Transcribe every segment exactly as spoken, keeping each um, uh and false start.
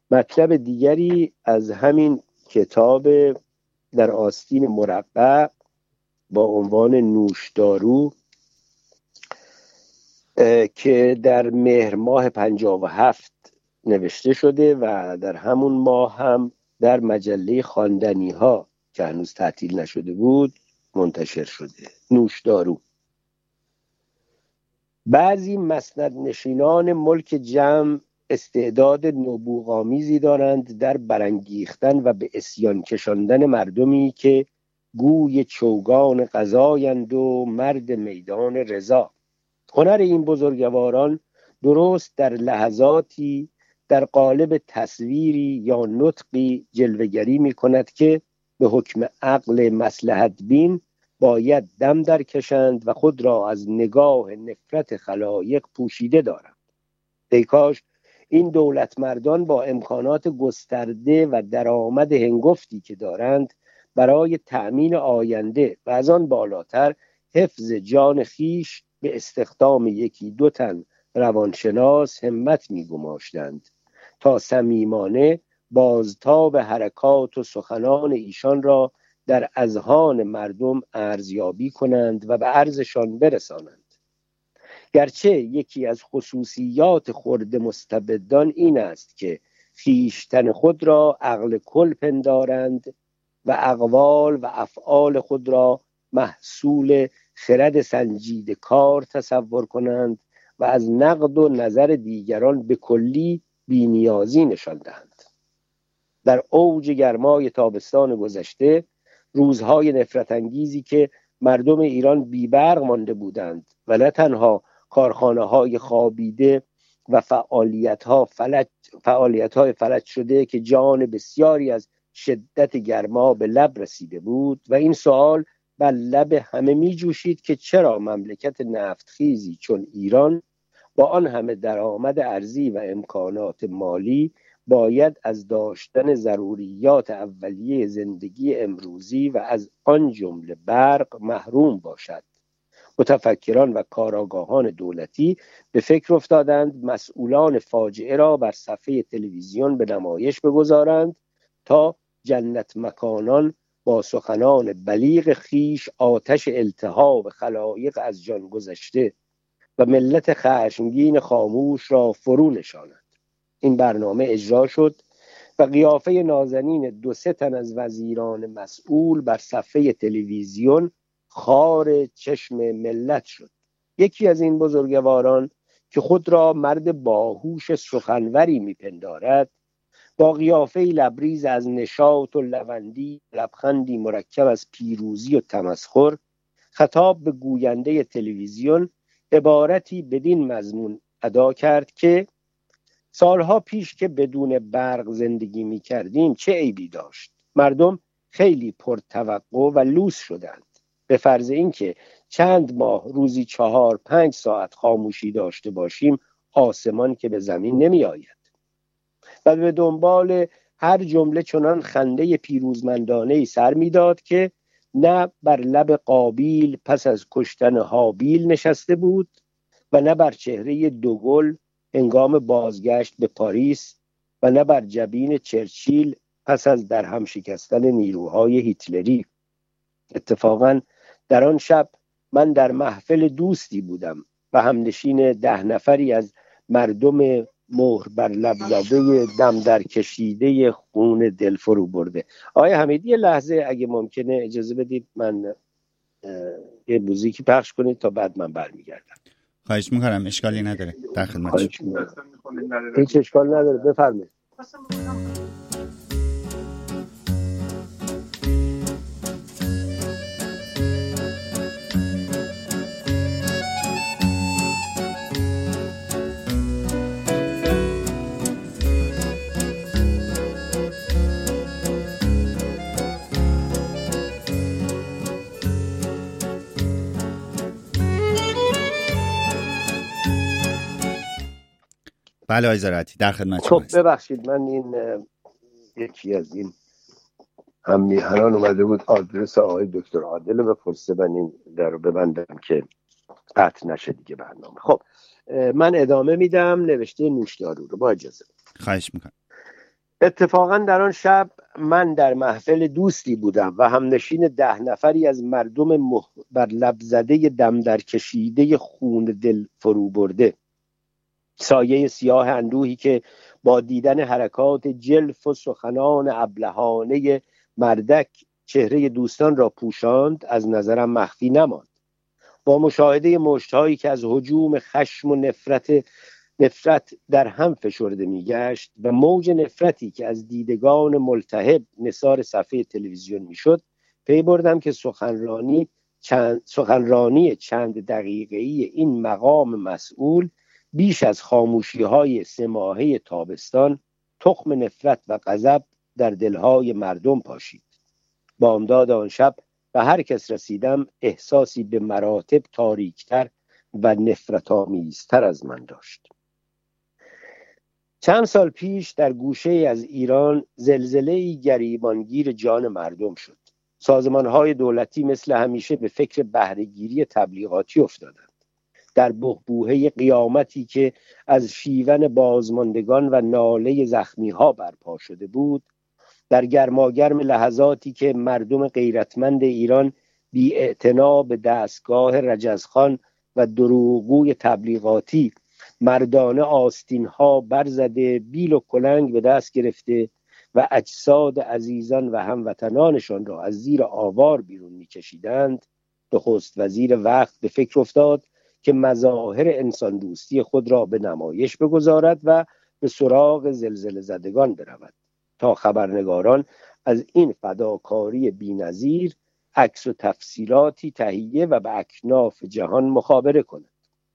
مطلب دیگری از همین کتاب در آستین مربع با عنوان نوشدارو که در مهر ماه پنجاه و هفت نوشته شده و در همون ماه هم در مجله خواندنی ها که هنوز تعطیل نشده بود منتشر شده. نوشدارو. بعضی مسند نشینان ملک جمع استعداد نبوغامیزی دارند در برانگیختن و به عصیان کشاندن مردمی که گوی چوگان قضایند و مرد میدان رضا. هنر این بزرگواران درست در لحظاتی در قالب تصویری یا نطقی جلوه‌گری می کند که به حکم عقل مصلحت بین باید دم در کشند و خود را از نگاه نفرت خلایق پوشیده دارند. ای کاش این دولتمردان با امکانات گسترده و درآمد هنگفتی که دارند برای تأمین آینده و از آن بالاتر حفظ جان خیش به استخدام یکی دو تن روانشناس همت می گماشتند تا صمیمانه بازتاب حرکات و سخنان ایشان را در اذهان مردم ارزیابی کنند و به عرضشان برسانند. گرچه یکی از خصوصیات خرد مستبدان این است که خویشتن خود را عقل کل پندارند و اقوال و افعال خود را محصول خرد سنجیده کار تصور کنند و از نقد و نظر دیگران به کلی بی‌نیازی نشان دهند. در اوج گرمای تابستان گذشته، روزهای نفرت انگیزی که مردم ایران بی‌برق مانده بودند و نه تنها کارخانه‌های خوابیده و فعالیت‌ها فلج فعالیت‌های فلج شده که جان بسیاری از شدت گرما به لب رسیده بود و این سوال بر لب همه می جوشید که چرا مملکت نفتخیزی چون ایران با آن همه درآمد ارزی و امکانات مالی باید از داشتن ضروریات اولیه زندگی امروزی و از آن جمله برق محروم باشد. متفکران و کارآگاهان دولتی به فکر افتادند مسئولان فاجعه را بر صفحه تلویزیون به نمایش بگذارند تا جنت مکانان با سخنان بلیغ خیش آتش التهاب خلایق از جان گذشته و ملت خشمگین خاموش را فرو نشانند. این برنامه اجرا شد و قیافه نازنین دو سه تن از وزیران مسئول بر صفحه تلویزیون خار چشم ملت شد. یکی از این بزرگواران که خود را مرد باهوش سخنوری میپندارد با قیافه لبریز از نشاط و لوندی، لبخندی مرکب از پیروزی و تمسخر، خطاب به گوینده تلویزیون عبارتی بدین مضمون ادا کرد که سالها پیش که بدون برق زندگی می کردیم چه عیبی داشت؟ مردم خیلی پرتوقع و لوس شدند. به فرض اینکه چند ماه روزی چهار پنج ساعت خاموشی داشته باشیم آسمان که به زمین نمی آید. و به دنبال هر جمله چنان خنده پیروزمندانه‌ای سر می‌داد که نه بر لب قابیل پس از کشتن هابیل نشسته بود و نه بر چهره دوگل هنگام بازگشت به پاریس و نه بر جبین چرچیل پس از در هم شکستن نیروهای هیتلری. اتفاقاً در آن شب من در محفل دوستی بودم و همنشین ده نفری از مردم مهر بر لب زده دم در کشیده خون دل فرو برده. آقای حمیدی یه لحظه اگه ممکنه اجازه بدید من یه موزیکی پخش کنید تا بعد من برمیگردم. خواهش میکنم، اشکالی نداره، در خدمت شما. هیچ اشکال نداره، بفرمایید. بله آقای زراعتی در خدمت شما. خب ببخشید من این یکی از این هم میهنان اومده بود آدرس آقای دکتر عادل بپرسه، من این در رو ببندم که قطع نشه دیگه برنامه. خب من ادامه میدم نوشته نوشدارو رو با اجازه. خواهش میکنم. اتفاقا در آن شب من در محفل دوستی بودم و همنشین ده نفری از مردم مح... بر لب زده دم در کشیده خون دل فرو برده. سایه سیاه اندوهی که با دیدن حرکات جلف و سخنان ابلهانه مردک چهره دوستان را پوشاند از نظرم مخفی نماند. با مشاهده مشت‌هایی که از هجوم خشم و نفرت نفرت در هم فشرده می‌گشت و موج نفرتی که از دیدگان ملتهب نثار صفحه تلویزیون می‌شد، پی بردم که سخنرانی چند سخنرانی چند دقیقه‌ای این مقام مسئول بیش از خاموشی‌های سه ماهه تابستان تخم نفرت و غضب در دلهای مردم پاشید. بامداد آن شب و هر کس رسیدم احساسی به مراتب تاریکتر و نفرت‌آمیزتر از من داشت. چند سال پیش در گوشه از ایران زلزله‌ای گریبانگیر جان مردم شد. سازمان‌های دولتی مثل همیشه به فکر بهره‌گیری تبلیغاتی افتادند. در بحبوحه قیامتی که از شیون بازماندگان و ناله زخمی‌ها برپا شده بود، در گرماگرم لحظاتی که مردم غیرتمند ایران بی اعتنا به دستگاه رجزخان و دروغگوی تبلیغاتی مردانه آستین‌ها برزده، بیل و کلنگ به دست گرفته و اجساد عزیزان و هموطنانشان را از زیر آوار بیرون می‌کشیدند، نخست وزیر وقت به فکر افتاد که مظاهر انسان دوستی خود را به نمایش بگذارد و به سراغ زلزله زدگان برود تا خبرنگاران از این فداکاری بی‌نظیر عکس و تفصیلاتی تهیه و به اکناف جهان مخابره کنند.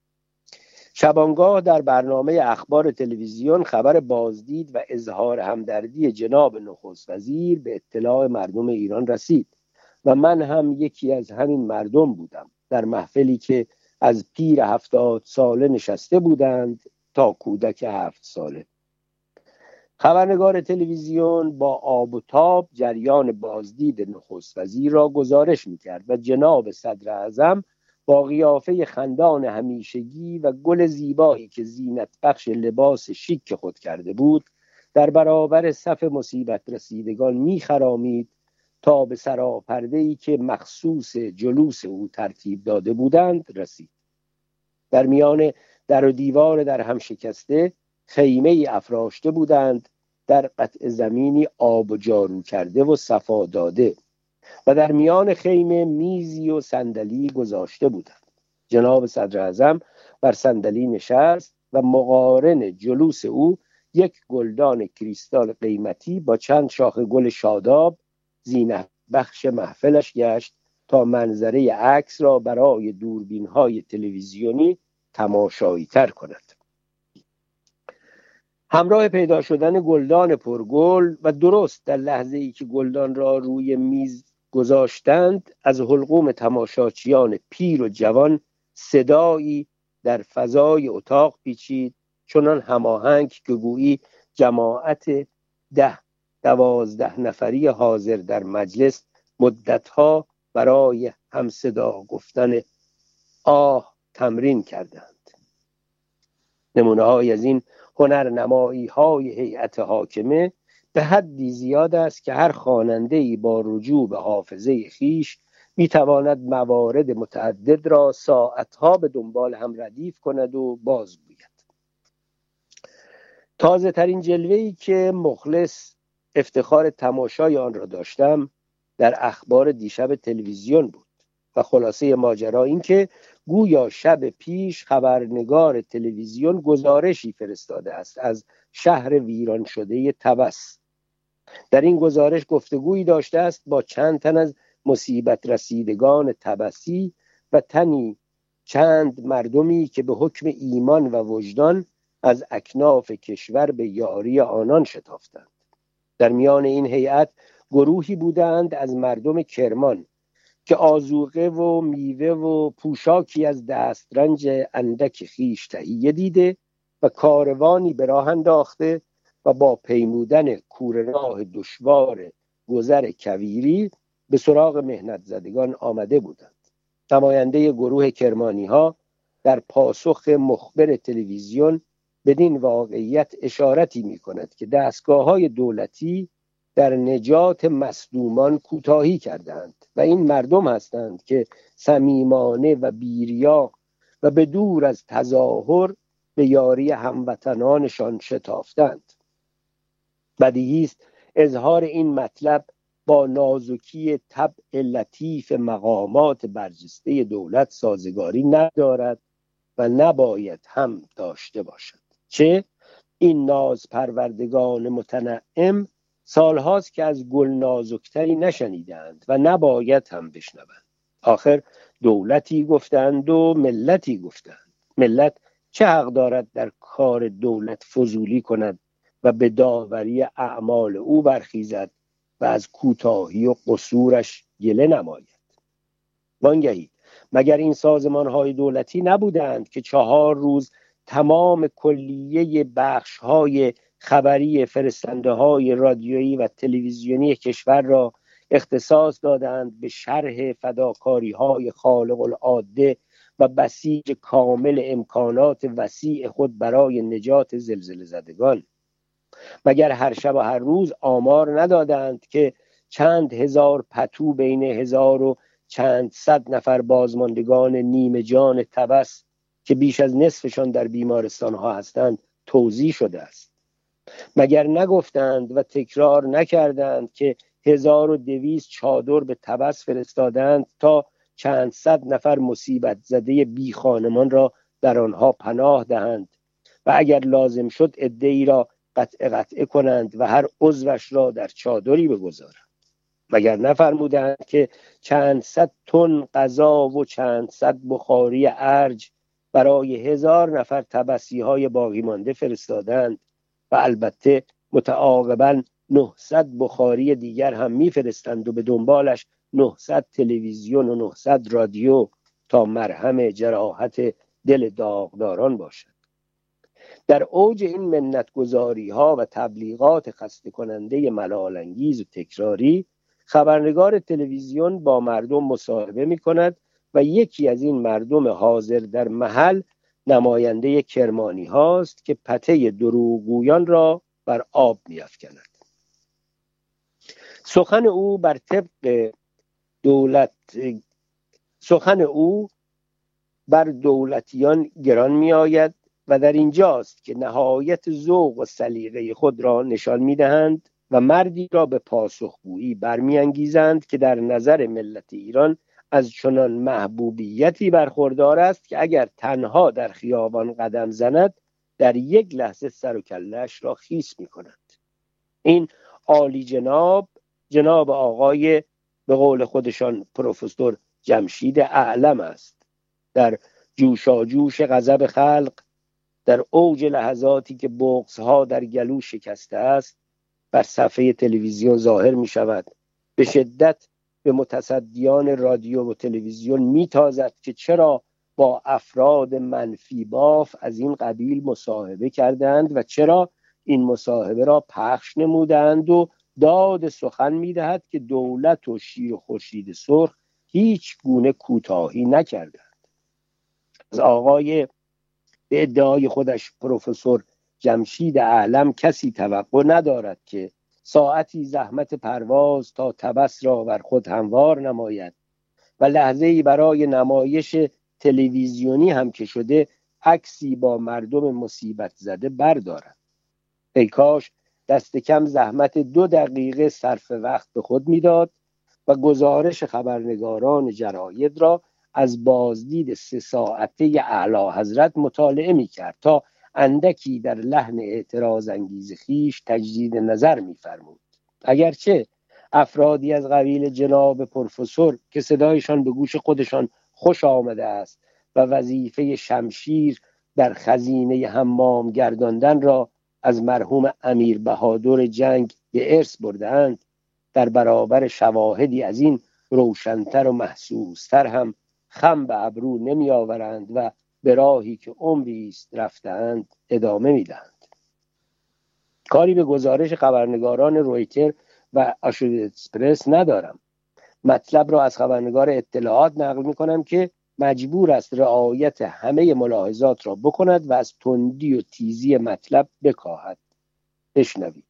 شبانگاه در برنامه اخبار تلویزیون خبر بازدید و اظهار همدردی جناب نخست وزیر به اطلاع مردم ایران رسید و من هم یکی از همین مردم بودم در محفلی که از پیر هفتاد ساله نشسته بودند تا کودک هفت ساله. خبرنگار تلویزیون با آب و تاب جریان بازدید نخست وزیر را گزارش می‌کرد و جناب صدر اعظم با قیافه خندان همیشگی و گل زیبایی که زینت بخش لباس شیک خود کرده بود در برابر صف مصیبت رسیدگان می‌خرامید تا به سراپرده‌ای که مخصوص جلوس او ترتیب داده بودند رسید. در میان در و دیوار در هم شکسته خیمه‌ای افراشته بودند در قطع زمینی آب و جارو کرده و صفا داده و در میان خیمه میزی و صندلی گذاشته بودند. جناب صدر اعظم بر صندلی نشست و مقارن جلوس او یک گلدان کریستال قیمتی با چند شاخ گل شاداب زینت بخش محفلش گشت تا منظره عکس را برای دوربین‌های تلویزیونی تماشایی تر کند. همراه پیدا شدن گلدان پرگل و درست در لحظه‌ای که گلدان را روی میز گذاشتند، از حلقوم تماشاچیان پیر و جوان صدایی در فضای اتاق پیچید، چنان هماهنگ که گویی جماعت ده دوازده نفری حاضر در مجلس مدتها برای همصدا گفتن آه تمرین کردند. نمونه‌های از این هنرنمایی‌های هیئت حاکمه به حدی زیاد است که هر خواننده‌ای با رجوع به حافظه خویش می‌تواند موارد متعدد را ساعتها به دنبال هم ردیف کند و بازگوید. تازه ترین جلوه‌ای که مخلص افتخار تماشای آن را داشتم در اخبار دیشب تلویزیون بود و خلاصه ماجرا این که گویا شب پیش خبرنگار تلویزیون گزارشی فرستاده است از شهر ویران شده طبس. در این گزارش گفتگویی داشته است با چند تن از مصیبت رسیدگان طبسی و تنی چند مردمی که به حکم ایمان و وجدان از اکناف کشور به یاری آنان شتافتند. در میان این هیئت گروهی بودند از مردم کرمان که آذوقه و میوه و پوشاکی از دسترنج اندک خویش تهیه دیده و کاروانی به راه انداخته و با پیمودن کوره راه دشوار گذر کویری به سراغ مهنت زدگان آمده بودند. نماینده گروه کرمانی ها در پاسخ مخبر تلویزیون بدین واقعیت اشارتی می کند که دستگاه های دولتی در نجات مظلومان کوتاهی کردند و این مردم هستند که صمیمانه و بیریا و به دور از تظاهر به یاری هموطنانشان شتافتند. بدیهی است اظهار این مطلب با نازکی طبع لطیف مقامات برجسته دولت سازگاری ندارد و نباید هم داشته باشد. چه این ناز پروردگان متنعم سالهاست که از گل نازکتری نشنیدند و نباید هم بشنوند. آخر دولتی گفتند و ملتی گفتند. ملت چه حق دارد در کار دولت فضولی کند و به داوری اعمال او برخیزد و از کوتاهی و قصورش گله نماید؟ وانگهی مگر این سازمان‌های دولتی نبودند که چهار روز تمام کلیه بخش‌های خبری فرستنده‌های رادیویی و تلویزیونی کشور را اختصاص دادند به شرح فداکاری‌های خالق العاده و بسیج کامل امکانات وسیع خود برای نجات زلزله زدگان؟ مگر هر شب و هر روز آمار ندادند که چند هزار پتو بین هزار و چند صد نفر بازماندگان نیمه جان تبس که بیش از نصفشان در بیمارستان ها هستند توزیع شده است؟ مگر نگفتند و تکرار نکردند که هزار و دویست چادر به تبس فرستادند تا چند صد نفر مصیبت زده بی خانمان را در آنها پناه دهند و اگر لازم شد عده‌ای را قطع قطع کنند و هر عضوش را در چادری بگذارند؟ مگر نفرمودند که چند صد تن غذا و چند صد بخاری ارج برای هزار نفر تبسی های باقی مانده فرستادند و البته متعاقباً نهصد بخاری دیگر هم میفرستند و به دنبالش نهصد تلویزیون و نهصد رادیو تا مرهم جراحت دل داغداران باشد؟ در اوج این منتگزاری ها و تبلیغات خسته کننده ملال‌انگیز و تکراری، خبرنگار تلویزیون با مردم مصاحبه می کند و یکی از این مردم حاضر در محل نماینده کرمانی هاست که پته دروغگویان را بر آب می افکند. سخن او بر طبق دولت سخن او بر دولتیان گران می آید و در اینجاست که نهایت ذوق و سلیقه خود را نشان می دهند و مردی را به پاسخگویی برمی‌انگیزند که در نظر ملت ایران از چنان محبوبیتی برخوردار است که اگر تنها در خیابان قدم زند در یک لحظه سر و کله‌اش را خیس می‌کنند. این عالی جناب جناب آقای به قول خودشان پروفسور جمشید اعلم است. در جوشاجوش غضب خلق، در اوج لحظاتی که بغض‌ها در گلو شکسته است، بر صفحه تلویزیون ظاهر می شود. به شدت به متصدیان رادیو و تلویزیون می تازد که چرا با افراد منفی باف از این قبیل مصاحبه کردند و چرا این مصاحبه را پخش نمودند و داد سخن می دهد که دولت و شیر و خورشید سرخ هیچ گونه کوتاهی نکردند. از آقای به ادعای خودش پروفسور جمشید اعلم کسی توقع ندارد که ساعتی زحمت پرواز تا تبس را بر خود هموار نماید و لحظه‌ای برای نمایش تلویزیونی هم که شده عکسی با مردم مصیبت زده بردارد. ای کاش دست کم زحمت دو دقیقه صرف وقت به خود میداد و گزارش خبرنگاران جراید را از بازدید سه ساعته اعلی حضرت مطالعه می کرد تا اندکی در لحن اعتراض انگیز خیش تجدید نظر می فرمود. اگرچه افرادی از قبیل جناب پروفسور که صدایشان به گوش خودشان خوش آمده است و وظیفه شمشیر در خزینه حمام گرداندن را از مرحوم امیر بهادر جنگ به ارث برده‌اند، در برابر شواهدی از این روشن‌تر و محسوس‌تر هم خم به ابرو نمی آورند و به راهی که عمری است رفتند ادامه می دهند. کاری به گزارش خبرنگاران رویتر و آسوشییتد پرس ندارم. مطلب را از خبرنگار اطلاعات نقل می کنم که مجبور است رعایت همه ملاحظات را بکند و از تندی و تیزی مطلب بکاهد. بشنوید.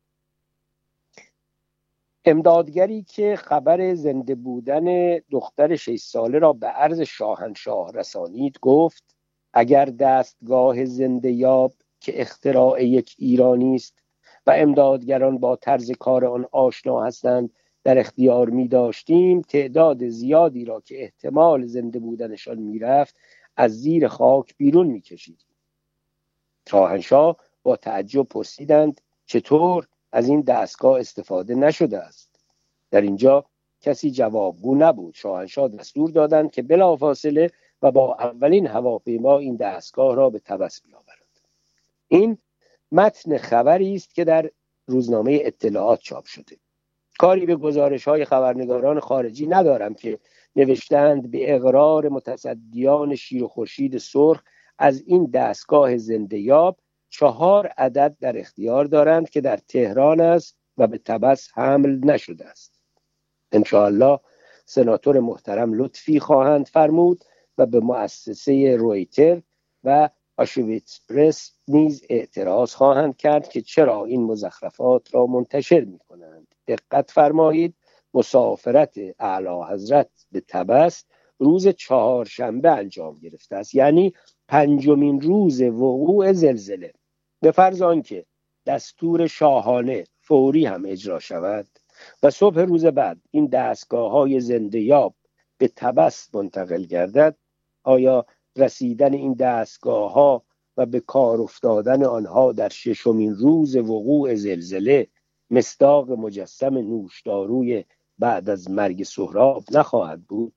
امدادگری که خبر زنده بودن دختر شش ساله را به عرض شاهنشاه رسانید گفت اگر دستگاه زنده یاب که اختراع یک ایرانی است و امدادگران با طرز کار آن آشنا هستند در اختیار می داشتیم، تعداد زیادی را که احتمال زنده بودنشان می رفت از زیر خاک بیرون می کشیدیم. شاهنشاه با تعجب پرسیدند چطور از این دستگاه استفاده نشده است؟ در اینجا کسی جوابگو نبود. شاهنشاه دستور دادند که بلافاصله و با اولین هواپیما این دستگاه را به طبس بیاورند. این متن خبری است که در روزنامه اطلاعات چاپ شده. کاری به گزارش‌های خبرنگاران خارجی ندارم که نوشتند به اقرار متصدیان شیر و خورشید سرخ از این دستگاه زنده یاب چهار عدد در اختیار دارند که در تهران است و به طبس حمل نشده است. انشاءالله سناتور محترم لطفی خواهند فرمود و به مؤسسه رویتر و آشویتس پرس نیز اعتراض خواهند کرد که چرا این مزخرفات را منتشر می کنند. دقت فرمایید، مسافرت اعلی حضرت به طبس روز چهارشنبه انجام گرفته است، یعنی پنجمین روز وقوع زلزله. به فرض آنکه دستور شاهانه فوری هم اجرا شود و صبح روز بعد این دستگاه‌های زنده یاب به طبس منتقل گردد، آیا رسیدن این دستگاه‌ها و به کار افتادن آنها در ششمین روز وقوع زلزله مصداق مجسم نوشداروی بعد از مرگ سهراب نخواهد بود؟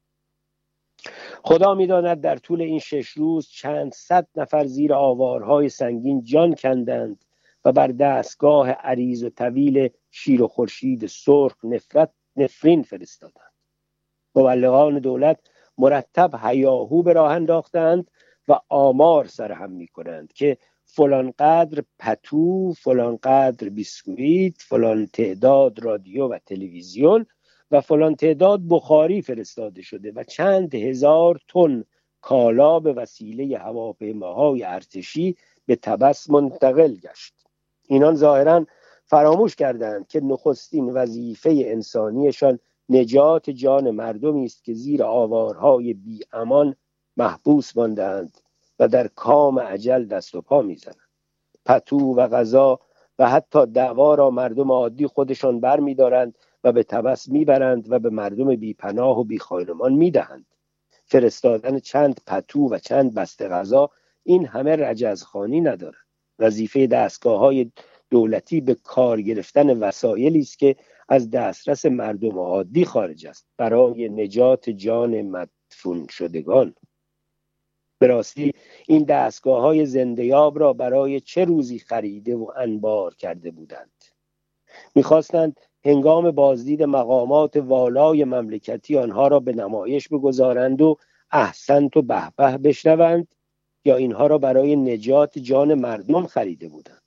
خدا می‌داند در طول این شش روز چند صد نفر زیر آوارهای سنگین جان کندند و بر دستگاه عریض و طویل شیر و خورشید سرخ نفرت نفرین فرستادند. مبلغان دولت مرتب هیاهو به راه انداختند و آمار سرهم می‌کنند که فلان قدر پتو، فلان قدر بیسکویت، فلان تعداد رادیو و تلویزیون و فلان تعداد بخاری فرستاده شده و چند هزار تن کالا به وسیله هواپیماهای ارتشی به طبس منتقل گشت. اینان ظاهراً فراموش کردند که نخستین وظیفه انسانیشان نجات جان مردمی است که زیر آوارهای بی امان محبوس ماندند و در کام اجل دست و پا میزنند. پتو و غذا و حتی دعوا را مردم عادی خودشان بر می دارند و به طبس می برند و به مردم بی پناه و بی خانمان می دهند. فرستادن چند پتو و چند بسته غذا این همه رجزخوانی ندارد. وظیفه دستگاه‌های دولتی به کار گرفتن وسایلی است که از دسترس مردم عادی خارج است برای نجات جان مدفون شدگان. به راستی این دستگاه‌های زنده‌یاب را برای چه روزی خریده و انبار کرده بودند؟ می‌خواستند هنگام بازدید مقامات والای مملکتی آنها را به نمایش بگذارند و احسنت و به به بشنوند، یا اینها را برای نجات جان مردم خریده بودند؟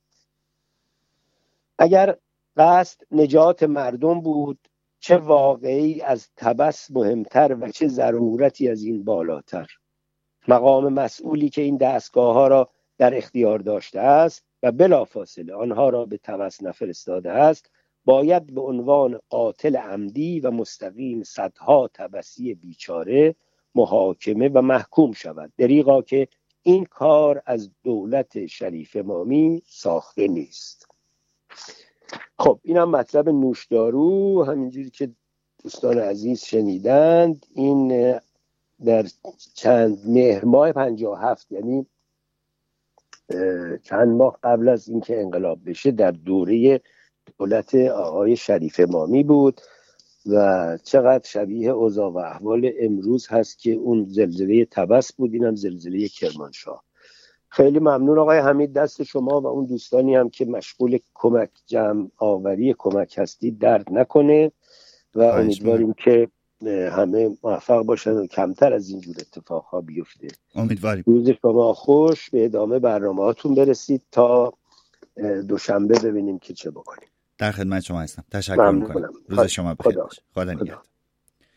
اگر قصد نجات مردم بود، چه واقعی از طبس مهمتر و چه ضرورتی از این بالاتر؟ مقام مسئولی که این دستگاه‌ها را در اختیار داشته است و بلافاصله آنها را به طبس نفرستاده است، باید به عنوان قاتل عمدی و مستقیم صدها طبسی بیچاره محاکمه و محکوم شود، دریغا که این کار از دولت شریف امامی ساخته نیست. خب این هم مطلب نوشدارو، همینجوری که دوستان عزیز شنیدند. این در چند مهر ماه پنجاه و هفت، یعنی چند ماه قبل از اینکه انقلاب بشه، در دوره دولت آقای شریف امامی بود و چقدر شبیه اوضاع و احوال امروز هست که اون زلزله طبس بود، اینم زلزله کرمانشاه. خیلی ممنون آقای حمید، دست شما و اون دوستانی هم که مشغول کمک جمع آوری کمک هستید درد نکنه و امیدواریم که همه موفق باشن و کمتر از اینجور اتفاقها بیفته. امیدواریم. روز شما خوش، به ادامه برنامه هاتون برسید تا دوشنبه ببینیم که چه بکنیم. در خدمت شما هستم. تشکر میکنم. روز شما بخیر باشه. خدا نگهدار.